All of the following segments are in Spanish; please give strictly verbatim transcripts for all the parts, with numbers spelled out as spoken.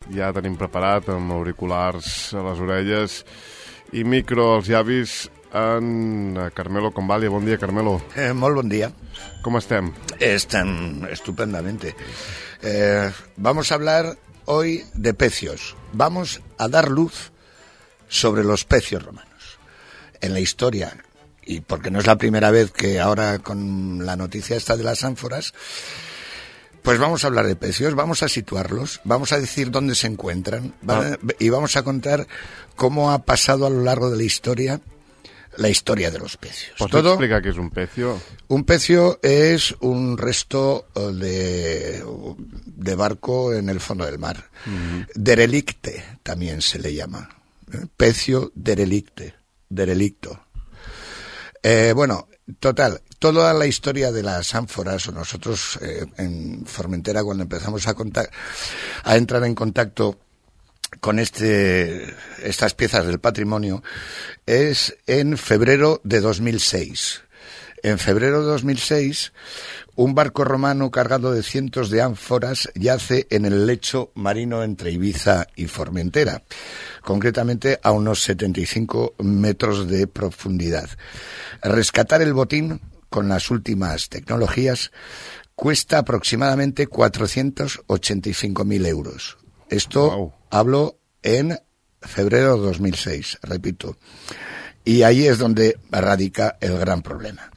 ja tenim preparat amb auriculars a les orelles i micro als llavis en Carmelo Convalia. Bon dia, Carmelo. Eh, molt bon dia. Com estem? Están estupendamente. Eh, vamos a hablar hoy de pecios. Vamos a dar luz sobre los pecios romanos. En la historia, y porque no es la primera vez que ahora con la noticia esta de las ánforas, pues vamos a hablar de pecios, vamos a situarlos, vamos a decir dónde se encuentran, ¿vale? Ah. Y vamos a contar cómo ha pasado a lo largo de la historia la historia de los pecios. ¿Pots Todo, explicar qué es un pecio? Un pecio es un resto de, de barco en el fondo del mar. Uh-huh. Derelicte también se le llama. Pecio derelicte, derelicto. Eh, bueno, total, toda la historia de las ánforas, o nosotros eh, en Formentera cuando empezamos a, contact, a entrar en contacto con este estas piezas del patrimonio, es en febrero de dos mil seis. En febrero de dos mil seis, un barco romano cargado de cientos de ánforas yace en el lecho marino entre Ibiza y Formentera, concretamente a unos setenta y cinco metros de profundidad. Rescatar el botín con las últimas tecnologías cuesta aproximadamente cuatrocientos ochenta y cinco mil euros. Esto wow. Hablo en febrero de dos mil seis, repito. Y ahí es donde radica el gran problema.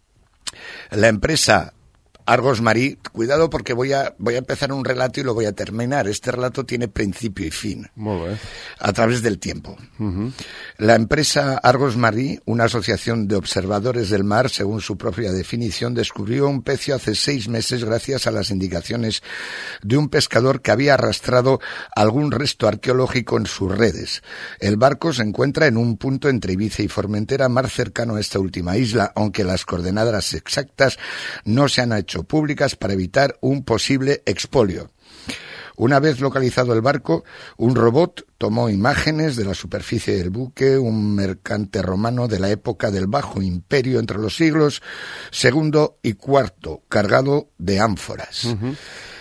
La empresa Argos Marí, cuidado porque voy a voy a empezar un relato y lo voy a terminar. Este relato tiene principio y fin. Muy bien. A través del tiempo. Uh-huh. La empresa Argos Marí, una asociación de observadores del mar, según su propia definición, descubrió un pecio hace seis meses gracias a las indicaciones de un pescador que había arrastrado algún resto arqueológico en sus redes. El barco se encuentra en un punto entre Ibiza y Formentera, más cercano a esta última isla, aunque las coordenadas exactas no se han hecho públicas para evitar un posible expolio. Una vez localizado el barco, un robot tomó imágenes de la superficie del buque, un mercante romano de la época del Bajo Imperio entre los siglos segundo y cuarto, cargado de ánforas. Uh-huh.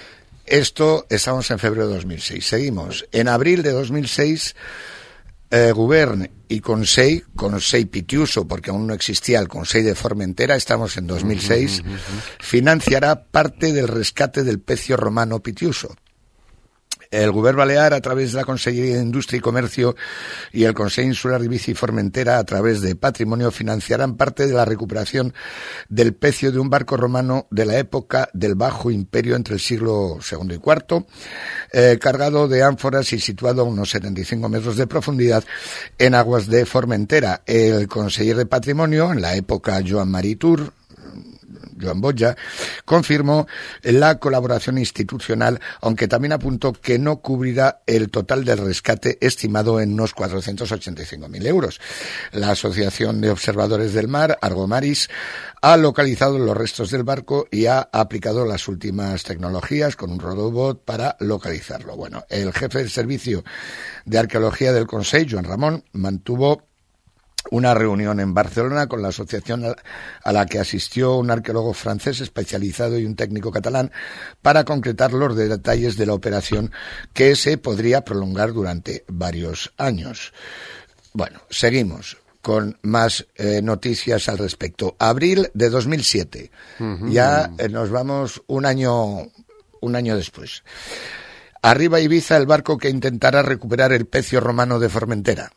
Esto estamos en febrero de dos mil seis. Seguimos. En abril de dos mil seis, Eh, Govern y Consell, Consell Pitiuso, porque aún no existía el Consell de Formentera, estamos en dos mil seis, uh-huh, uh-huh. financiará parte del rescate del pecio romano Pitiuso. El Govern Balear, a través de la Consellería de Industria y Comercio, y el Consell Insular de Ibiza y Formentera, a través de Patrimonio, financiarán parte de la recuperación del pecio de un barco romano de la época del Bajo Imperio entre el siglo segundo y cuarto, eh, cargado de ánforas y situado a unos setenta y cinco metros de profundidad en aguas de Formentera. El conseller de Patrimonio, en la época Joan Marí Tur, Joan Boya, confirmó la colaboración institucional, aunque también apuntó que no cubrirá el total del rescate estimado en unos cuatrocientos ochenta y cinco mil euros. La Asociación de Observadores del Mar, Argomaris, ha localizado los restos del barco y ha aplicado las últimas tecnologías con un robot para localizarlo. Bueno, el jefe del Servicio de Arqueología del Consell, Joan Ramon, mantuvo una reunión en Barcelona con la asociación a la que asistió un arqueólogo francés especializado y un técnico catalán para concretar los detalles de la operación, que se podría prolongar durante varios años. Bueno, seguimos con más eh, noticias al respecto. Abril de dos mil siete. Uh-huh. Ya eh, nos vamos un año un año después. Arriba Ibiza el barco que intentará recuperar el pecio romano de Formentera.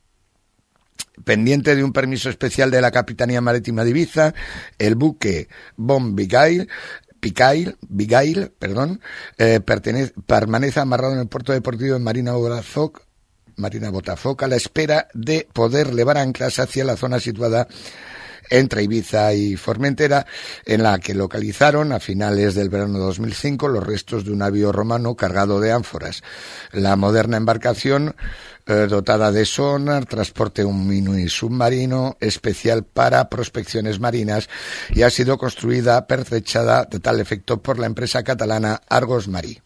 Pendiente de un permiso especial de la Capitanía Marítima de Ibiza, el buque Bon Bigail, Picail, Bigail, perdón, eh, pertenece, permanece amarrado en el puerto deportivo de Marina Botafoc, Marina Botafoc, a la espera de poder levar anclas hacia la zona situada entre Ibiza y Formentera, en la que localizaron a finales del verano de dos mil cinco los restos de un navío romano cargado de ánforas. La moderna embarcación, eh, dotada de sonar, transporte un mini submarino especial para prospecciones marinas, y ha sido construida, pertrechada de tal efecto por la empresa catalana Argos Marí.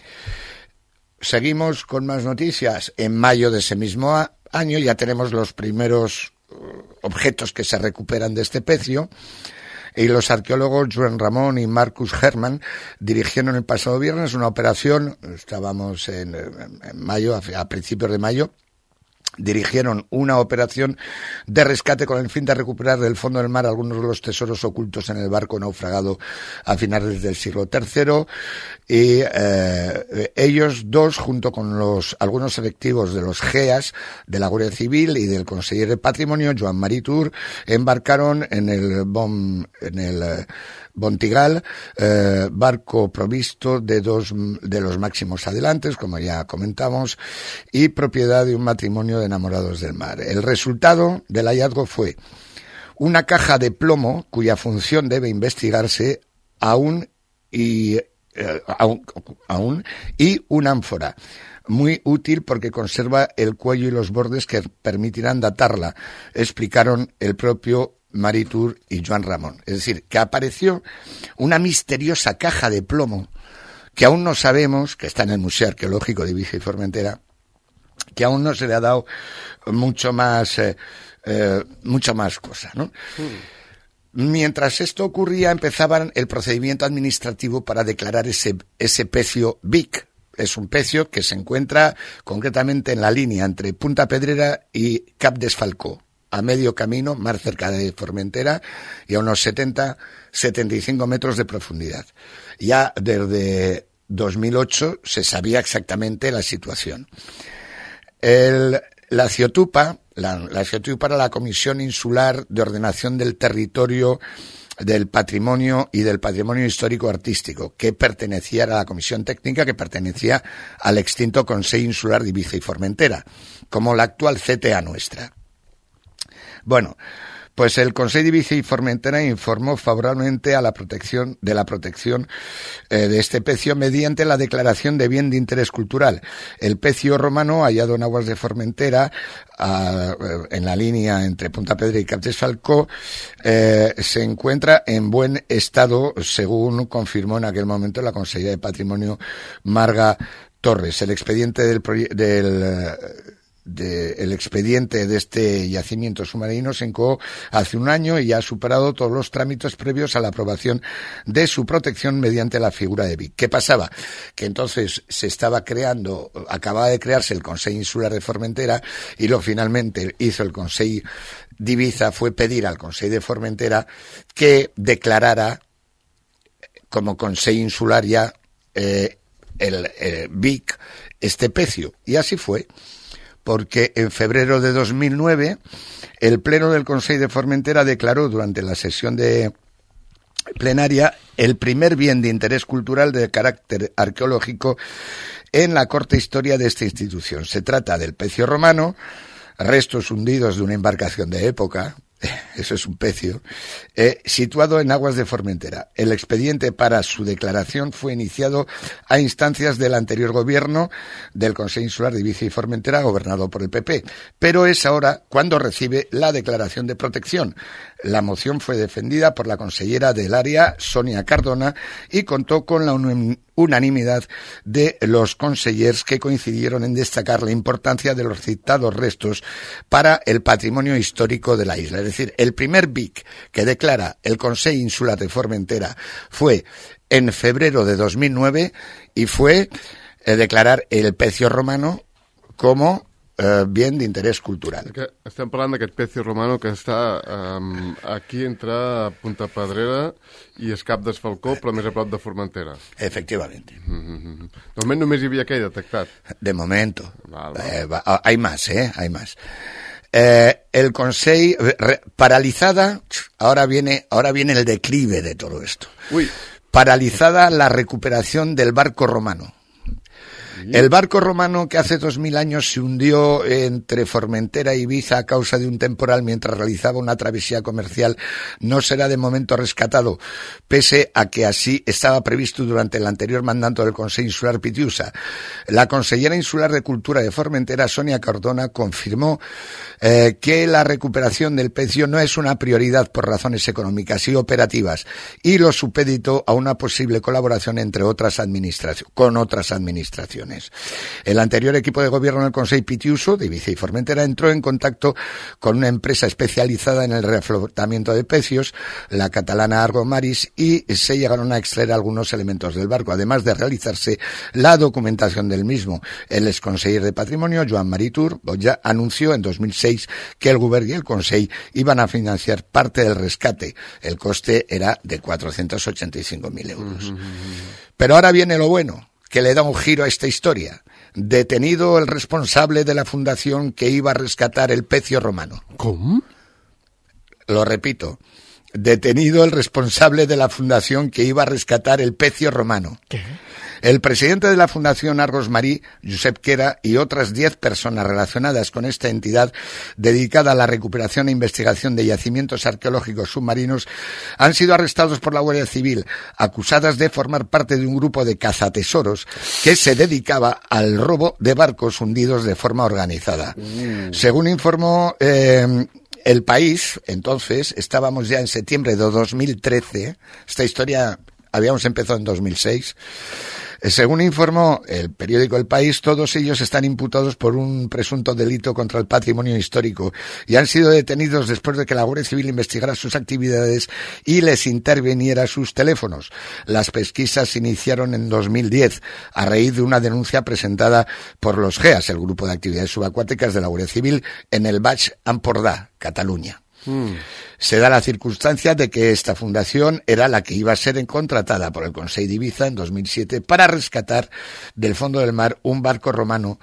Seguimos con más noticias. En mayo de ese mismo año ya tenemos los primeros objetos que se recuperan de este pecio. y los arqueólogos Joan Ramon y Marcus Herman dirigieron el pasado viernes una operación, estábamos en, en mayo, a principios de mayo, dirigieron una operación de rescate con el fin de recuperar del fondo del mar algunos de los tesoros ocultos en el barco naufragado a finales del siglo tercero y eh, ellos dos, junto con los algunos efectivos de los G E A S, de la Guardia Civil y del conseller de Patrimonio, Joan Marí Tur, embarcaron en el Bon, en el eh, Bontigal, eh, barco provisto de dos de los máximos adelantes, como ya comentamos, y propiedad de un matrimonio de enamorados del mar. El resultado del hallazgo fue una caja de plomo cuya función debe investigarse aún y eh, aún, aún y una ánfora. Muy útil porque conserva el cuello y los bordes que permitirán datarla, explicaron el propio Marí Tur y Joan Ramon. Es decir, que apareció una misteriosa caja de plomo que aún no sabemos, que está en el Museo Arqueológico de Ibiza y Formentera, que aún no se le ha dado mucho más, eh, eh, mucho más cosa, ¿no? Mm. Mientras esto ocurría, empezaban el procedimiento administrativo para declarar ese, ese pecio B I C. Es un pecio que se encuentra concretamente en la línea entre Punta Pedrera y Cap d'Esfalcó, a medio camino, más cerca de Formentera, y a unos setenta, setenta y cinco metros de profundidad. Ya desde dos mil ocho se sabía exactamente la situación. El, la CIOTUPA, la, la CIOTUPA era la Comisión Insular de Ordenación del Territorio, del Patrimonio y del Patrimonio Histórico Artístico, que pertenecía a la Comisión Técnica, que pertenecía al extinto Consell Insular de Ibiza y Formentera, como la actual C T A nuestra. Bueno, pues el Consell de Ibiza y Formentera informó favorablemente a la protección de la protección eh, de este pecio mediante la declaración de bien de interés cultural. El pecio romano, hallado en aguas de Formentera, a, en la línea entre Punta Pedra y Cap d'Esfalcó, eh, se encuentra en buen estado, según confirmó en aquel momento la consejera de Patrimonio Marga Torres. El expediente del proyecto del De, el expediente de este yacimiento submarino se incoó hace un año y ya ha superado todos los trámites previos a la aprobación de su protección mediante la figura de B I C. ¿Qué pasaba? Que entonces se estaba creando, acababa de crearse el Consell Insular de Formentera y lo finalmente hizo el Consell de Ibiza fue pedir al Consell de Formentera que declarara como Consell Insular ya eh, el eh, B I C este pecio. Y así fue, porque en febrero de dos mil nueve el Pleno del Consell de Formentera declaró durante la sesión de plenaria el primer bien de interés cultural de carácter arqueológico en la corta historia de esta institución. Se trata del pecio romano, restos hundidos de una embarcación de época, eso es un pecio, eh, situado en aguas de Formentera. El expediente para su declaración fue iniciado a instancias del anterior gobierno del Consell Insular de Ibiza y Formentera, gobernado por el P P, pero es ahora cuando recibe la declaración de protección. La moción fue defendida por la consellera del área, Sonia Cardona, y contó con la unanimidad de los consellers que coincidieron en destacar la importancia de los citados restos para el patrimonio histórico de la isla. Es decir, el primer B I C que declara el Consell Insular de Formentera fue en febrero de dos mil nueve y fue eh, declarar el pecio romano como eh, bien de interés cultural. Que estem parlant d'aquest pecio romano que està um, aquí entre Punta Pedrera i el Cap d'Esfalcó, però més a prop de Formentera. Efectivamente. Mm-hmm. De moment només hi havia aquell detectat. De momento. Val, val. Eh, va, hay más, ¿eh? Hay más. Eh, el Consell, re, paralizada, ahora viene, ahora viene el declive de todo esto. Uy. Paralizada la recuperación del barco romano. El barco romano que hace dos mil años se hundió entre Formentera y Ibiza a causa de un temporal mientras realizaba una travesía comercial no será de momento rescatado, pese a que así estaba previsto durante el anterior mandato del Consell Insular Pitiusa. La consellera insular de Cultura de Formentera, Sonia Cardona, confirmó eh, que la recuperación del pecio no es una prioridad por razones económicas y operativas, y lo supeditó a una posible colaboración entre otras administraciones, con otras administraciones. inversiones. El anterior equipo de gobierno del Consell Pitiuso, de Ibiza y Formentera, entró en contacto con una empresa especializada en el reflotamiento de pecios, la catalana Argo Maris, y se llegaron a extraer algunos elementos del barco, además de realizarse la documentación del mismo. El exconseller de Patrimonio, Joan Maritur, ya anunció en dos mil seis que el Govern y el Consell iban a financiar parte del rescate. El coste era de cuatrocientos ochenta y cinco mil euros. Uh-huh. Pero ahora viene lo bueno, que le da un giro a esta historia. Detenido el responsable de la fundación que iba a rescatar el pecio romano. ¿Cómo? Lo repito. Detenido el responsable de la fundación que iba a rescatar el pecio romano. ¿Qué? El presidente de la Fundación Argos Marí, Josep Quera, y otras diez personas relacionadas con esta entidad dedicada a la recuperación e investigación de yacimientos arqueológicos submarinos han sido arrestados por la Guardia Civil, acusadas de formar parte de un grupo de cazatesoros que se dedicaba al robo de barcos hundidos de forma organizada. Mm. Según informó eh, El País, entonces, estábamos ya en septiembre de dos mil trece, esta historia habíamos empezado en dos mil seis, según informó el periódico El País, todos ellos están imputados por un presunto delito contra el patrimonio histórico y han sido detenidos después de que la Guardia Civil investigara sus actividades y les interviniera sus teléfonos. Las pesquisas se iniciaron en dos mil diez a raíz de una denuncia presentada por los G E A S, el Grupo de Actividades Subacuáticas de la Guardia Civil, en el Baix Empordà, Cataluña. Mm. Se da la circunstancia de que esta fundación era la que iba a ser contratada por el Consell de Ibiza en dos mil siete para rescatar del fondo del mar un barco romano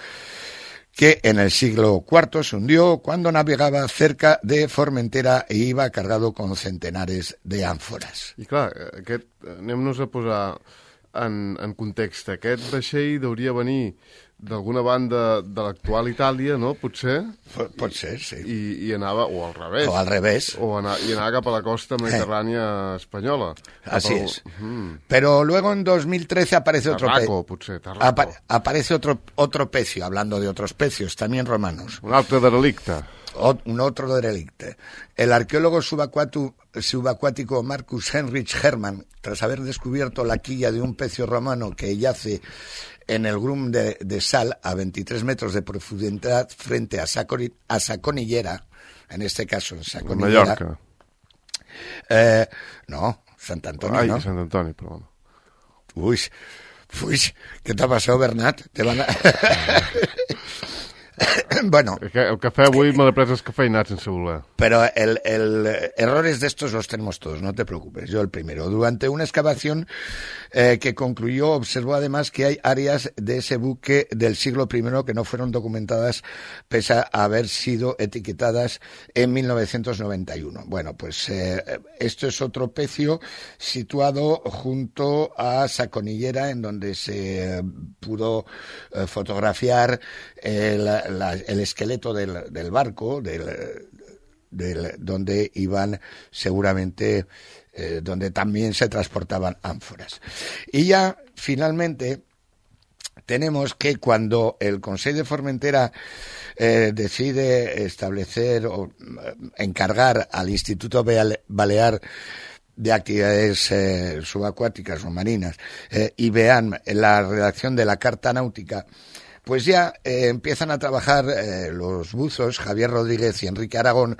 que en el siglo cuarto se hundió cuando navegaba cerca de Formentera e iba cargado con centenares de ánforas. I clar, aquest, anem-nos a posar en, en context. Aquest vaixell hauria venir d'alguna banda de l'actual Itàlia, no? Potser? Pot, pot ser, sí. I, i anava, o al revés. O al revés. O anar, i anava cap a la costa mediterrània eh. espanyola. Así el... es. Mm. Pero luego en dos mil trece aparece otro Tarraco, potser, Tarraco. Apa aparece otro, otro pecio, hablando de otros pecios, también romanos. Un altre derelicte. O, un otro derelicte. El arqueólogo subacuático, subacuático Marcus Heinrich Hermann, tras haber descubierto la quilla de un pecio romano que yace en el Grum de, de Sal, a veintitrés metros de profundidad, frente a, Saconi, a Saconillera, en este caso en Saconillera. Mallorca. Eh, no, Sant Antoni, Ai, ¿no? Sant Antoni, perdón. Uy, uy, ¿qué te ha pasado, Bernat? Te van a... Bueno, el café avui me l'he pres escafeinat sense voler. Pero el, el, errores de estos los tenemos todos, no te preocupes. Yo el primero. Durante una excavación eh, que concluyó, observó además que hay áreas de ese buque del siglo primero que no fueron documentadas pese a haber sido etiquetadas en mil novecientos noventa y uno. Bueno, pues eh, esto es otro pecio situado junto a Saconillera, en donde se pudo eh, fotografiar eh, la, La, el esqueleto del, del barco, del, del, donde iban seguramente, eh, donde también se transportaban ánforas. Y ya, finalmente, tenemos que cuando el Consell de Formentera eh, decide establecer o encargar al Instituto Balear de Actividades eh, Subacuáticas o Marinas, eh, I B E A M, la redacción de la Carta Náutica, pues ya eh, empiezan a trabajar eh, los buzos Javier Rodríguez y Enrique Aragón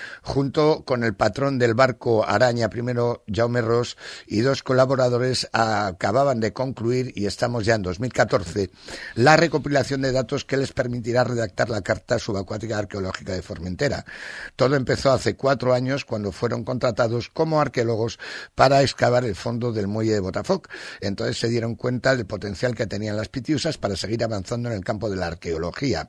junto con el patrón del barco Araña, primero Jaume Ros, y dos colaboradores acababan de concluir, y estamos ya en dos mil catorce, la recopilación de datos que les permitirá redactar la Carta Subacuática Arqueológica de Formentera. Todo empezó hace cuatro años cuando fueron contratados como arqueólogos para excavar el fondo del muelle de Botafoc. Entonces se dieron cuenta del potencial que tenían las Pitiusas para seguir avanzando en el campo de la arqueología.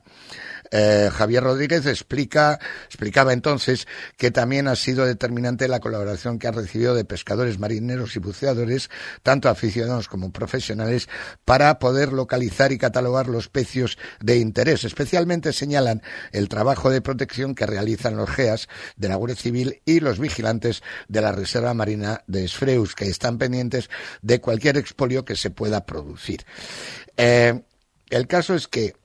Eh, Javier Rodríguez explica, explicaba entonces que también ha sido determinante la colaboración que ha recibido de pescadores, marineros y buceadores, tanto aficionados como profesionales, para poder localizar y catalogar los pecios de interés. Especialmente señalan el trabajo de protección que realizan los G E A S de la Guardia Civil y los vigilantes de la Reserva Marina de Esfreus, que están pendientes de cualquier expolio que se pueda producir. Eh, el caso es que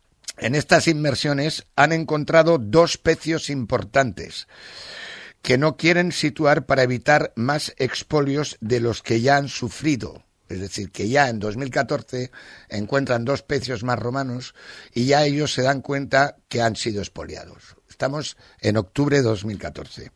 en estas inmersiones han encontrado dos pecios importantes que no quieren situar para evitar más expolios de los que ya han sufrido. Es decir, que ya en dos mil catorce encuentran dos pecios más romanos y ya ellos se dan cuenta que han sido expoliados. Estamos en octubre de dos mil catorce.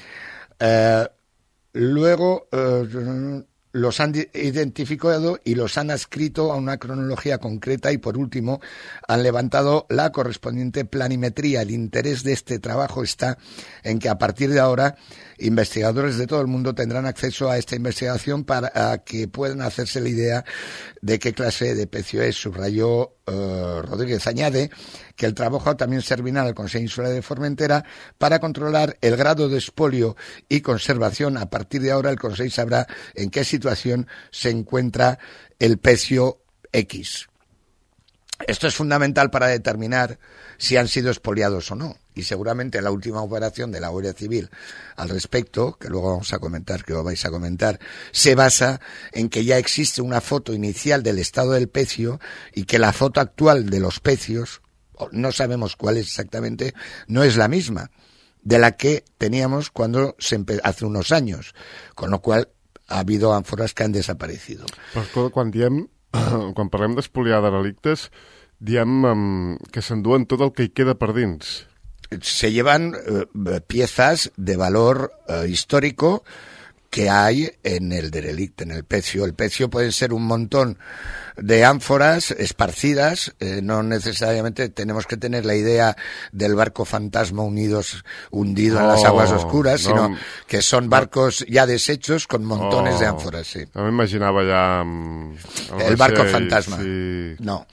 Eh, luego eh, los han identificado y los han adscrito a una cronología concreta y, por último, han levantado la correspondiente planimetría. El interés de este trabajo está en que, a partir de ahora, investigadores de todo el mundo tendrán acceso a esta investigación para que puedan hacerse la idea de qué clase de pecio es. Subrayó uh, Rodríguez. Añade que el trabajo también servirá al Consejo Insular de Formentera para controlar el grado de expolio y conservación. A partir de ahora, el Consejo sabrá en qué situación se encuentra el pecio X. Esto es fundamental para determinar si han sido expoliados o no. Y seguramente la última operación de la Guardia Civil al respecto, que luego vamos a comentar, que lo vais a comentar, se basa en que ya existe una foto inicial del estado del pecio y que la foto actual de los pecios, no sabemos cuál es exactamente, no es la misma de la que teníamos cuando se empe- hace unos años, con lo cual ha habido ánforas que han desaparecido. Però quan diem, quan parlem d'espoliar de relictes, diem um, que s'enduen tot el que hi queda per dins. Se llevan uh, piezas de valor uh, histórico que hay en el derelict, en el pecio. El pecio pueden ser un montón de ánforas esparcidas, eh, no necesariamente tenemos que tener la idea del barco fantasma unidos, hundido oh, en las aguas oscuras, no, sino que son barcos ya deshechos con montones oh, de ánforas, sí. No me imaginaba ya... Um, el, el barco fantasma, sí. No.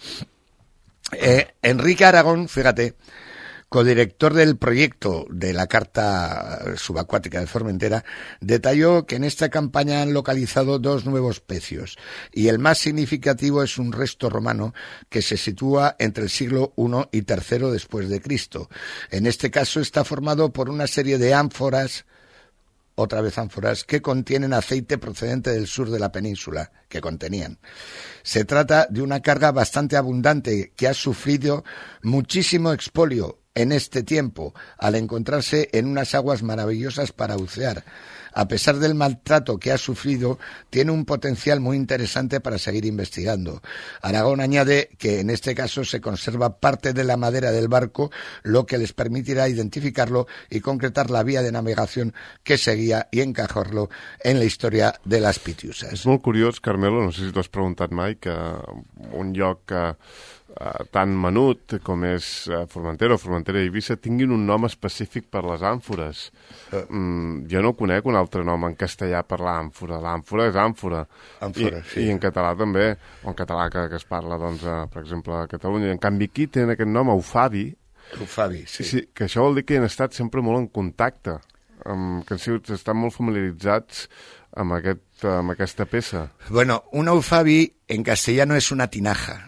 Eh, Enrique Aragón, fíjate, codirector del proyecto de la Carta Subacuática de Formentera, detalló que en esta campaña han localizado dos nuevos pecios y el más significativo es un resto romano que se sitúa entre el siglo primero y tercero después de Cristo. En este caso está formado por una serie de ánforas, otra vez ánforas, que contienen aceite procedente del sur de la península, que contenían. Se trata de una carga bastante abundante que ha sufrido muchísimo expolio en este tiempo, al encontrarse en unas aguas maravillosas para bucear. A pesar del maltrato que ha sufrido, tiene un potencial muy interesante para seguir investigando. Aragón añade que en este caso se conserva parte de la madera del barco, lo que les permitirá identificarlo y concretar la vía de navegación que seguía i encajarlo en la història de les Pitiusas. És molt curiós, Carmelo, no sé si t'ho has preguntat mai, que un lloc que Uh, tan menut com és uh, Formentera o Formentera i Eivissa tinguin un nom específic per les àmfores. Uh, mm, jo no conec un altre nom en castellà per l'àmfora. L'àmfora és àmfora. Àmfora, I, sí. I en català també, o en català que, que es parla, doncs, uh, per exemple, a Catalunya. En canvi, aquí tenen aquest nom, Eufabi. Eufabi, sí. sí. Que això vol dir que han estat sempre molt en contacte, um, que han sigut, estan molt familiaritzats amb, aquest, amb aquesta peça. Bueno, un Eufabi en castellano es una tinaja.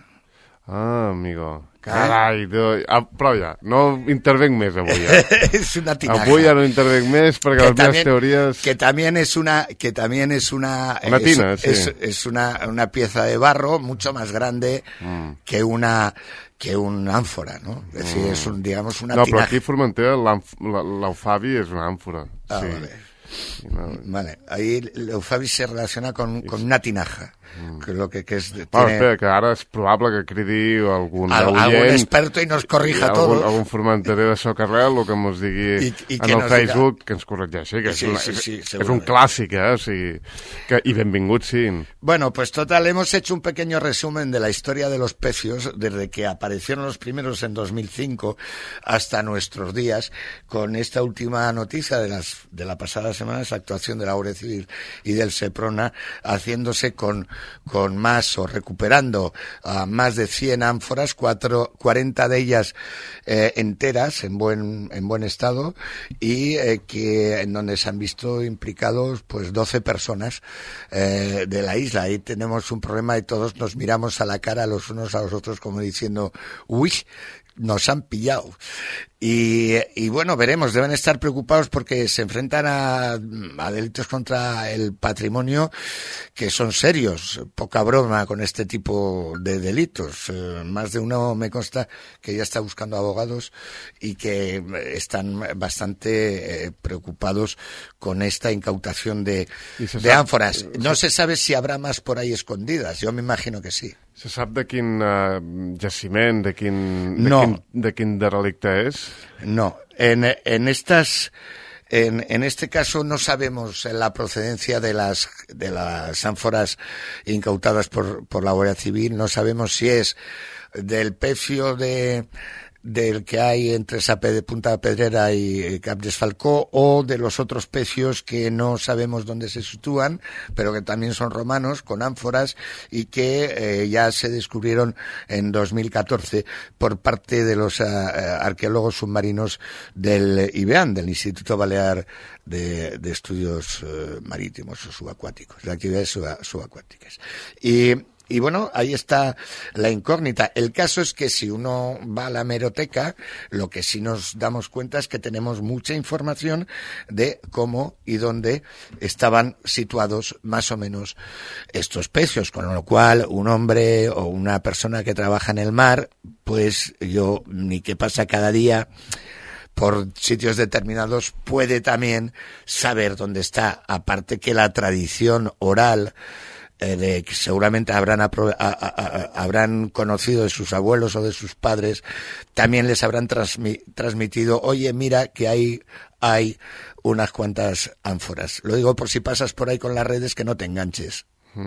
Ah, amigo. Carai, eh? ah, prou ja. No intervenc més avui. Eh? Es una tinaja. Avui ja no intervenc més perquè que les también, meves teories... Que también es una... Que también es una... Una tina, es, sí. Es, es una, una pieza de barro mucho más grande mm. que una... que un ánfora, ¿no? Es decir, mm. es un, digamos, una no, tinaja. No, però aquí a Formentera l'Eufabi és una àmfora. Ah, sí. Vale. No. Vale, ahí el Eufabi se relaciona con, con una tinaja. Mm. Que lo que, que es, tiene... Bueno, espera, que ara és probable que cridi algun Al, oient, algun experto i nos corrija algun, tot. Algun formenterer de Socarrel, o que ens digui I, i en el Facebook, diga... que ens corregeixi, que sí, és, una, sí, sí, és, és un clàssic, eh? O sigui, que, i benvingut, sí. Bueno, pues total, hemos hecho un pequeño resumen de la historia de los pecios desde que aparecieron los primeros en dos mil cinco hasta nuestros días, con esta última noticia de, las, de la pasada semana, esa actuación de la Guardia Civil y del Seprona, haciéndose con con más o recuperando uh, más de cien ánforas, cuatro, cuarenta de ellas eh, enteras, en buen en buen estado, y eh, que en donde se han visto implicados pues doce personas eh, de la isla. Ahí tenemos un problema y todos nos miramos a la cara los unos a los otros como diciendo, uy, nos han pillado. Y, y bueno, veremos, deben estar preocupados porque se enfrentan a, a delitos contra el patrimonio que son serios. tenemos poca broma con este tipo de delitos. Eh, más de uno me consta que ya está buscando abogados y que están bastante eh, preocupados con esta incautación de, de ánforas. No se sabe si habrá más por ahí escondidas. Yo me imagino que sí. Se sap de quin uh, jaciment, de quin, de, no. quin, de quin derelicte és? No. En, en estas... En, en este caso no sabemos la procedencia de las de las ánforas incautadas por, por la Guardia Civil, no sabemos si es del pecio de del que hay entre Sape de Punta Pedrera y Cap Desfalcó, o de los otros pecios que no sabemos dónde se sitúan, pero que también son romanos, con ánforas, y que eh, ya se descubrieron en dos mil catorce por parte de los uh, arqueólogos submarinos del I B A N, del Instituto Balear de, de Estudios uh, Marítimos o Subacuáticos, de actividades sub, subacuáticas. Y Y bueno, ahí está la incógnita. El caso es que si uno va a la hemeroteca, lo que sí nos damos cuenta es que tenemos mucha información de cómo y dónde estaban situados más o menos estos pecios, con lo cual un hombre o una persona que trabaja en el mar, pues yo, ni que pasa cada día por sitios determinados, puede también saber dónde está, aparte que la tradición oral Eh, de que seguramente habrán apro- a, a, a, habrán conocido de sus abuelos o de sus padres, también les habrán transmi- transmitido, oye, mira que ahí hay unas cuantas ánforas. Lo digo por si pasas por ahí con las redes, que no te enganches.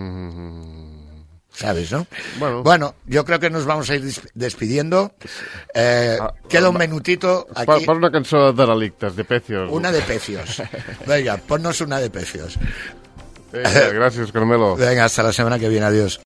Mm. ¿Sabes, no? Bueno. bueno, yo creo que nos vamos a ir despidiendo. Eh, ah, queda un minutito aquí. Para una canción de delictes, de pecios. Una de pecios. Venga, ponnos una de pecios. Venga, gracias, Carmelo. Venga, hasta la semana que viene. Adiós.